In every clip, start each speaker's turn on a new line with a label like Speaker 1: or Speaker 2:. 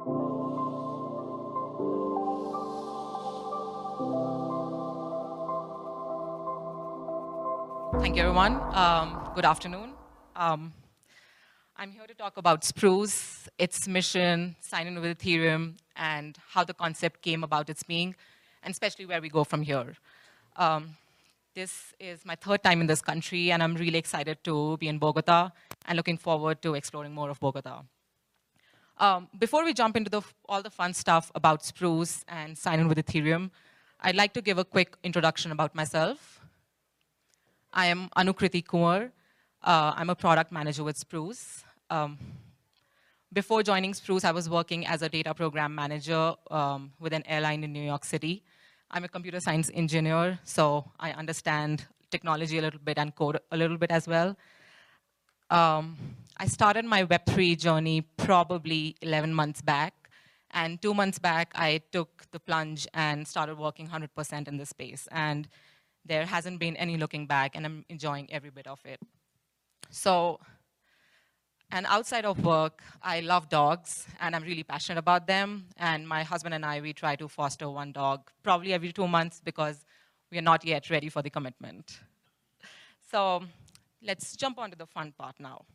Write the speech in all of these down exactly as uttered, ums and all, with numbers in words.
Speaker 1: Thank you, everyone. Um, good afternoon. Um, I'm here to talk about Spruce, its mission, sign-in with Ethereum, and how the concept came about its being, and especially where we go from here. Um, this is my third time in this country, and I'm really excited to be in Bogota and looking forward to exploring more of Bogota. Um, before we jump into the, all the fun stuff about Spruce and sign-in with Ethereum, I'd like to give a quick introduction about myself. I am Anukriti Kumar. Uh, I'm a product manager with Spruce. Um, before joining Spruce, I was working as a data program manager um, with an airline in New York City. I'm a computer science engineer, so I understand technology a little bit and code a little bit as well. Um, I started my Web three journey probably eleven months back. And two months back, I took the plunge and started working one hundred percent in this space. And there hasn't been any looking back, and I'm enjoying every bit of it. So, and outside of work, I love dogs, and I'm really passionate about them. And my husband and I, we try to foster one dog probably every two months because we are not yet ready for the commitment. So let's jump on to the fun part now.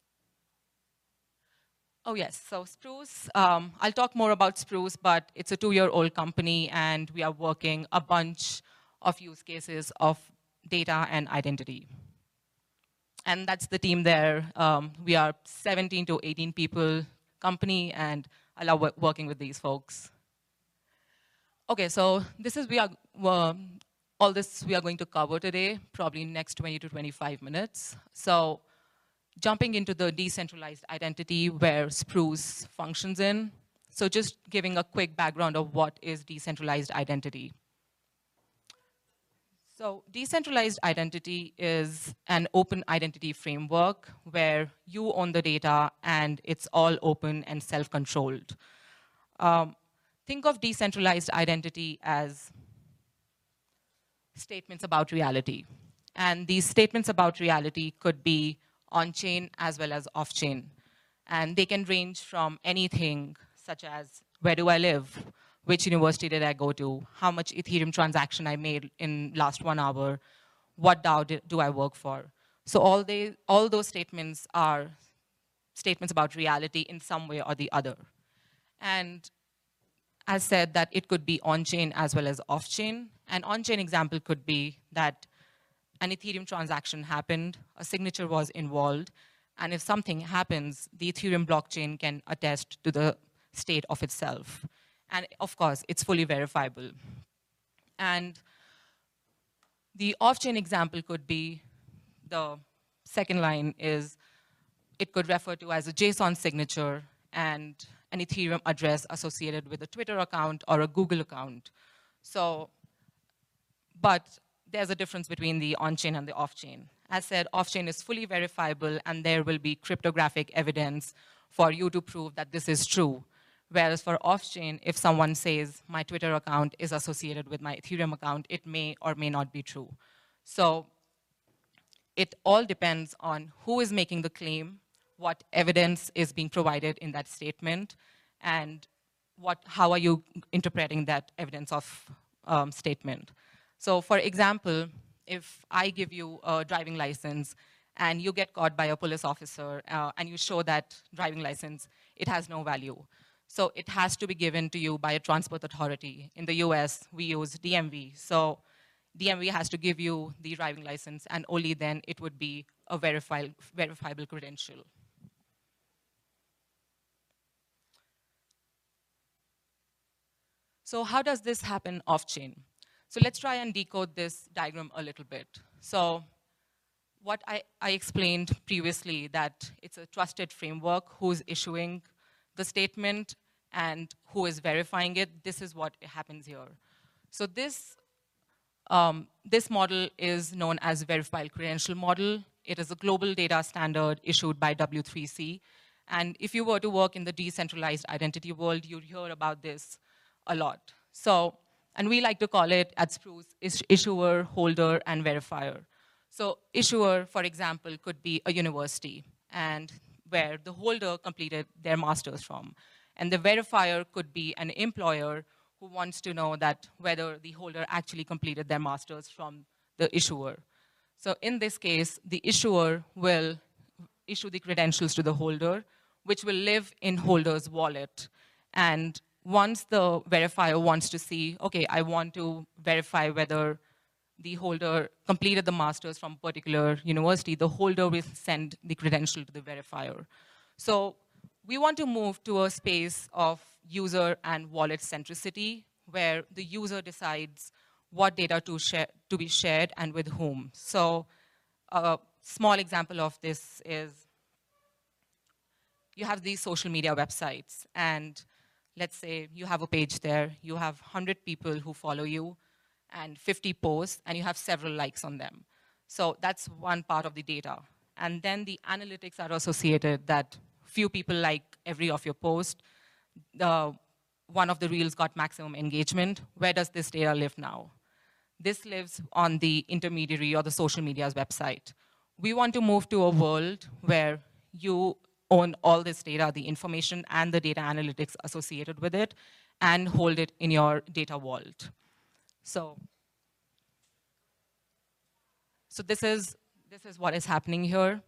Speaker 1: Oh, yes. So Spruce, um, I'll talk more about Spruce, but it's a two-year-old company, and we are working a bunch of use cases of data and identity. And that's the team there. Um, we are seventeen to eighteen people company, and I love working with these folks. OK, so this is we are uh, all this we are going to cover today, probably next twenty to twenty-five minutes. So jumping into the decentralized identity where Spruce functions in. So just giving a quick background of what is decentralized identity. So decentralized identity is an open identity framework where you own the data and it's all open and self-controlled. Um, think of decentralized identity as statements about reality. And these statements about reality could be on-chain as well as off-chain. And they can range from anything such as, where do I live? Which university did I go to? How much Ethereum transaction I made in last one hour? What DAO do, do I work for? So all, they, all those statements are statements about reality in some way or the other. And as said, that it could be on-chain as well as off-chain. An on-chain example could be that an Ethereum transaction happened, a signature was involved, and if something happens, the Ethereum blockchain can attest to the state of itself. And of course, it's fully verifiable. And the off-chain example could be, the second line is, it could refer to as a JSON signature and an Ethereum address associated with a Twitter account or a Google account. So, but there's a difference between the on-chain and the off-chain. As said, off-chain is fully verifiable, and there will be cryptographic evidence for you to prove that this is true. Whereas for off-chain, if someone says my Twitter account is associated with my Ethereum account, it may or may not be true. So it all depends on who is making the claim, what evidence is being provided in that statement, and what, how are you interpreting that evidence of um, statement. So for example, if I give you a driving license and you get caught by a police officer uh, and you show that driving license, it has no value. So it has to be given to you by a transport authority. In the U S, we use D M V. So D M V has to give you the driving license, and only then it would be a verifi verifiable credential. So how does this happen off-chain? So let's try and decode this diagram a little bit. So what I, I explained previously, that it's a trusted framework who's issuing the statement and who is verifying it. This is what happens here. So this, um, this model is known as verifiable credential model. It is a global data standard issued by W three C. And if you were to work in the decentralized identity world, you'd hear about this a lot. So, and we like to call it at Spruce issuer, holder, and verifier. So issuer, for example, could be a university, and where the holder completed their master's from. And the verifier could be an employer who wants to know that whether the holder actually completed their masters from the issuer. So in this case, the issuer will issue the credentials to the holder, which will live in holder's wallet. And once the verifier wants to see, okay, I want to verify whether the holder completed the masters from a particular university, the holder will send the credential to the verifier. So we want to move to a space of user and wallet centricity, where the user decides what data to, share, to be shared and with whom. So a small example of this is you have these social media websites, and let's say you have a page there, you have one hundred people who follow you, and fifty posts, and you have several likes on them. So that's one part of the data. And then the analytics are associated that few people like every of your posts. The, one of the reels got maximum engagement. Where does this data live now? This lives on the intermediary or the social media's website. We want to move to a world where you own all this data, the information and the data analytics associated with it, and hold it in your data vault. So, so this is, this is what is happening here.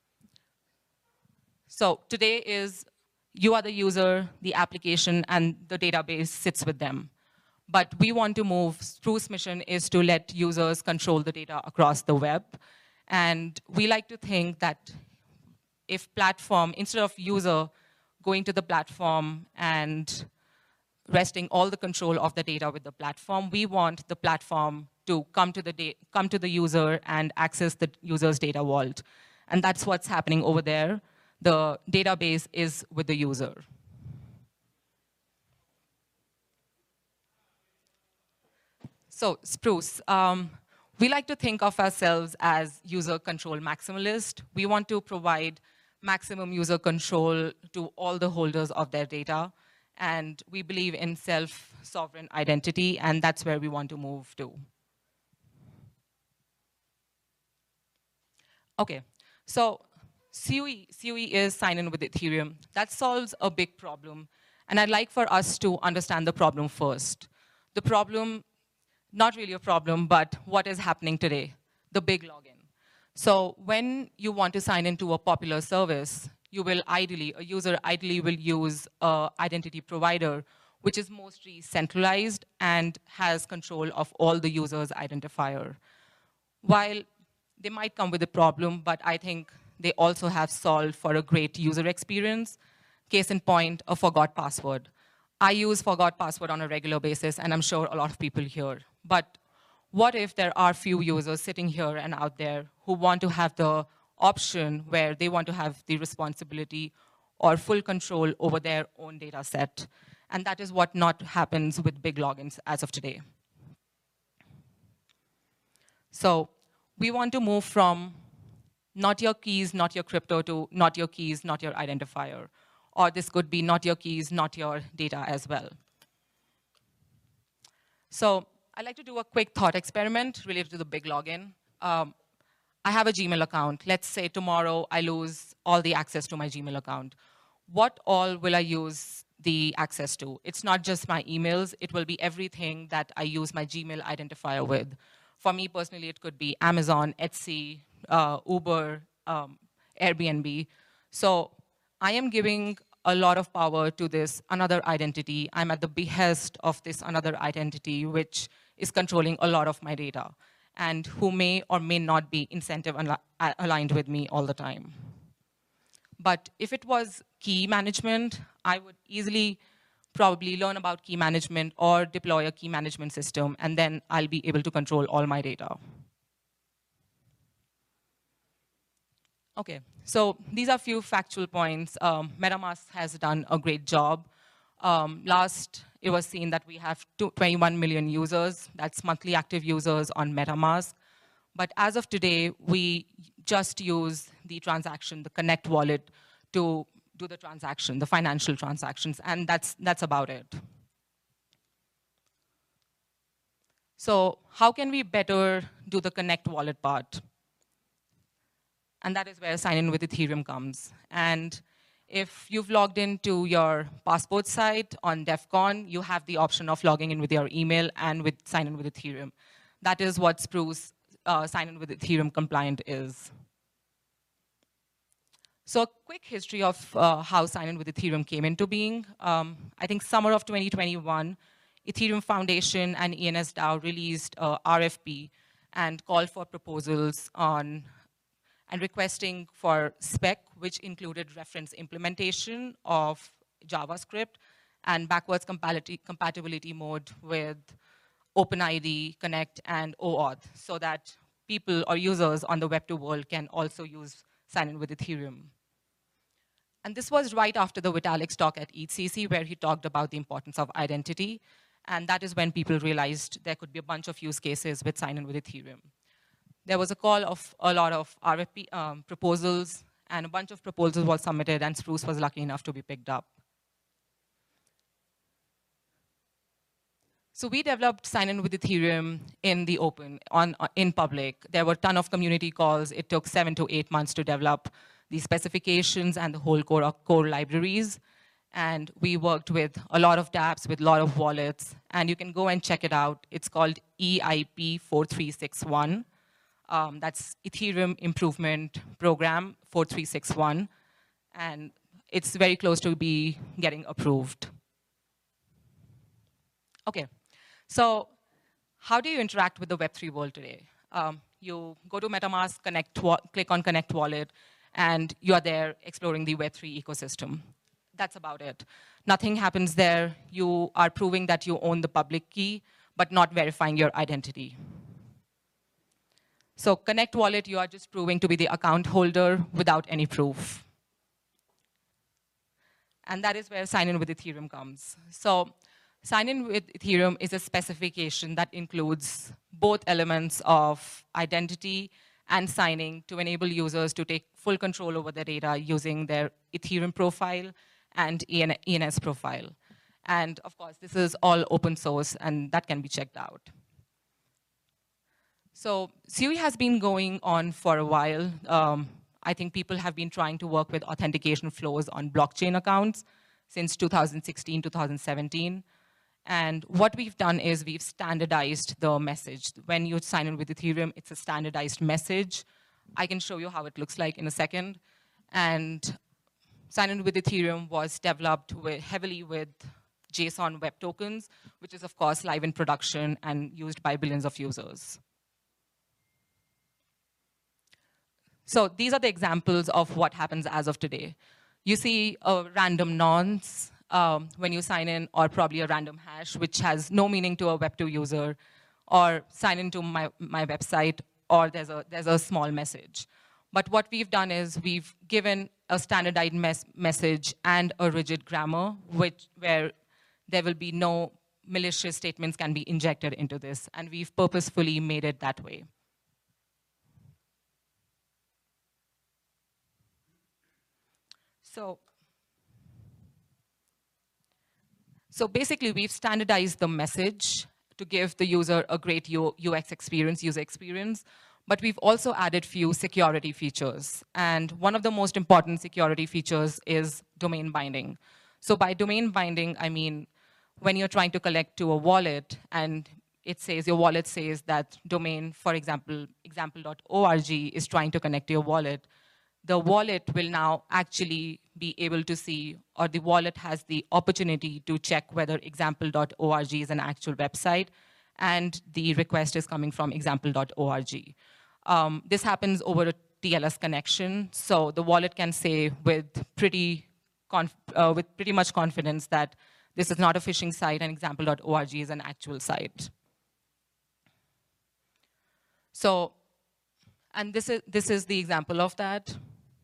Speaker 1: So today is, you are the user, the application, and the database sits with them. But we want to move, Spruce mission is to let users control the data across the web. And we like to think that if platform, instead of user going to the platform and resting all the control of the data with the platform, we want the platform to come to the, come to the user and access the user's data vault. And that's what's happening over there. The database is with the user. So Spruce, um, we like to think of ourselves as user control maximalist. We want to provide maximum user control to all the holders of their data. And we believe in self-sovereign identity, and that's where we want to move to. Okay, so C U E, C U E is sign-in with Ethereum. That solves a big problem. And I'd like for us to understand the problem first. The problem, not really a problem, but what is happening today, the big login. So when you want to sign into a popular service, you will ideally, a user ideally will use an identity provider, which is mostly centralized and has control of all the user's identifier. While they might come with a problem, but I think they also have solved for a great user experience. Case in point, a forgot password. I use forgot password on a regular basis, and I'm sure a lot of people here. But what if there are few users sitting here and out there who want to have the option where they want to have the responsibility or full control over their own data set? And that is what not happens with big logins as of today. So we want to move from not your keys, not your crypto, to not your keys, not your identifier. Or this could be not your keys, not your data as well. So I'd like to do a quick thought experiment related to the big login. Um, I have a Gmail account. Let's say tomorrow I lose all the access to my Gmail account. What all will I use the access to? It's not just my emails. It will be everything that I use my Gmail identifier with. For me personally, it could be Amazon, Etsy, uh, Uber, um, Airbnb. So I am giving a lot of power to this another identity. I'm at the behest of this another identity, which is controlling a lot of my data, and who may or may not be incentive aligned with me all the time. But if it was key management, I would easily probably learn about key management or deploy a key management system, and then I'll be able to control all my data. Okay, so these are a few factual points. Um, MetaMask has done a great job. Um, last, it was seen that we have twenty-one million users. That's monthly active users on MetaMask. But as of today, we just use the transaction, the Connect wallet, to do the transaction, the financial transactions, and that's, that's about it. So how can we better do the Connect wallet part? And that is where sign-in with Ethereum comes. And If you've logged into your passport site on DEF CON, you have the option of logging in with your email and with sign in with Ethereum. That is what Spruce uh, sign in with Ethereum compliant is. So a quick history of uh, how sign in with Ethereum came into being. Um, I think summer of twenty twenty-one, Ethereum Foundation and E N S DAO released a R F P and called for proposals on and requesting for spec, which included reference implementation of JavaScript and backwards compatibility, compatibility mode with OpenID, Connect, and OAuth, so that people or users on the Web two world can also use sign-in with Ethereum. And this was right after the Vitalik's talk at E T C C, where he talked about the importance of identity. And that is when people realized there could be a bunch of use cases with sign-in with Ethereum. There was a call of a lot of R F P um, proposals, and a bunch of proposals were submitted, and Spruce was lucky enough to be picked up. So we developed sign-in with Ethereum in the open, on, uh, in public. There were a ton of community calls. It took seven to eight months to develop the specifications and the whole core, core libraries. And we worked with a lot of dApps, with a lot of wallets. And you can go and check it out. It's called E I P four three six one. Um, that's Ethereum Improvement Program four three six one. And it's very close to be getting approved. OK. So how do you interact with the Web three world today? Um, you go to MetaMask, connect, click on Connect Wallet, and you are there exploring the Web three ecosystem. That's about it. Nothing happens there. You are proving that you own the public key, but not verifying your identity. So Connect Wallet, you are just proving to be the account holder without any proof. And that is where sign-in with Ethereum comes. So sign-in with Ethereum is a specification that includes both elements of identity and signing to enable users to take full control over their data using their Ethereum profile and E N S profile. And of course, this is all open source, and that can be checked out. So S U I has been going on for a while. Um, I think people have been trying to work with authentication flows on blockchain accounts since two thousand sixteen, two thousand seventeen. And what we've done is we've standardized the message. When you sign in with Ethereum, it's a standardized message. I can show you how it looks like in a second. And sign in with Ethereum was developed with, heavily with JSON Web Tokens, which is, of course, live in production and used by billions of users. So these are the examples of what happens as of today. You see a random nonce um, when you sign in, or probably a random hash, which has no meaning to a Web two user, or sign into my, my website, or there's a, there's a small message. But what we've done is we've given a standardized mes message and a rigid grammar, which, where there will be no malicious statements can be injected into this. And we've purposefully made it that way. So, so basically, we've standardized the message to give the user a great U X experience, user experience. But we've also added few security features. And one of the most important security features is domain binding. So by domain binding, I mean, when you're trying to connect to a wallet, and it says, your wallet says that domain, for example, example dot org is trying to connect to your wallet, the wallet will now actually be able to see, or the wallet has the opportunity to check whether example dot org is an actual website, and the request is coming from example dot org. Um, this happens over a T L S connection, so the wallet can say with pretty, conf uh, with pretty much confidence that this is not a phishing site and example dot org is an actual site. So, and this is, this is the example of that.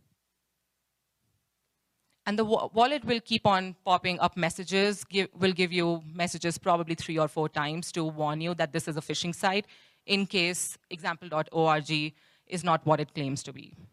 Speaker 1: And the wa wallet will keep on popping up messages, give, will give you messages probably three or four times to warn you that this is a phishing site in case example dot org is not what it claims to be.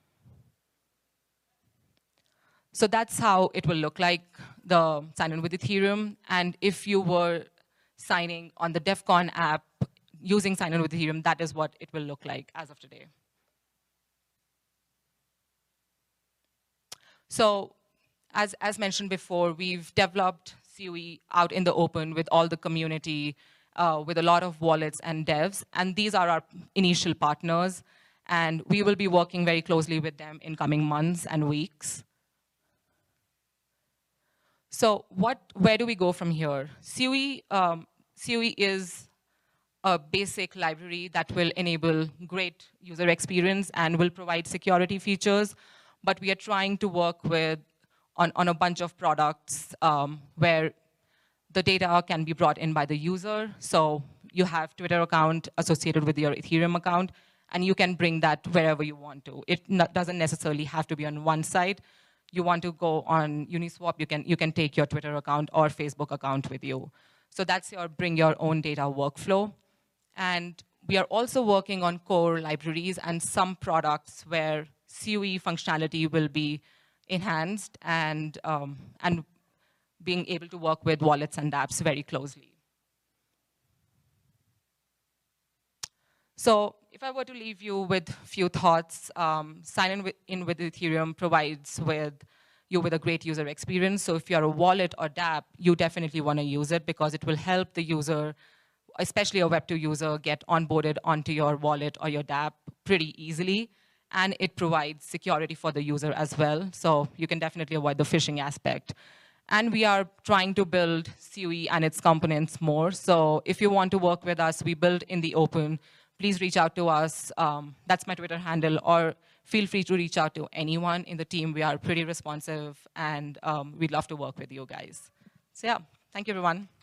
Speaker 1: So that's how it will look like, the sign-in with Ethereum. And if you were signing on the DEF CON app using sign-in with Ethereum, that is what it will look like as of today. So as, as mentioned before, we've developed C U E out in the open with all the community, uh, with a lot of wallets and devs, and these are our initial partners, and we will be working very closely with them in coming months and weeks. So what, where do we go from here? C U E, um, C U E is a basic library that will enable great user experience and will provide security features, but we are trying to work with on, on a bunch of products um, where the data can be brought in by the user. So you have Twitter account associated with your Ethereum account, and you can bring that wherever you want to. It doesn't necessarily have to be on one site. You want to go on Uniswap, you can, you can take your Twitter account or Facebook account with you. So that's your bring your own data workflow. And we are also working on core libraries and some products where C U E functionality will be enhanced and, um, and being able to work with wallets and dApps very closely. So if I were to leave you with a few thoughts, um, sign in with, in with Ethereum provides with you with a great user experience. So if you're a wallet or dApp, you definitely want to use it because it will help the user, especially a Web two user, get onboarded onto your wallet or your dApp pretty easily. And it provides security for the user as well. So you can definitely avoid the phishing aspect. And we are trying to build C U E and its components more. So if you want to work with us, we build in the open. Please reach out to us. Um, that's my Twitter handle. Or feel free to reach out to anyone in the team. We are pretty responsive, and um, we'd love to work with you guys. So yeah, thank you, everyone.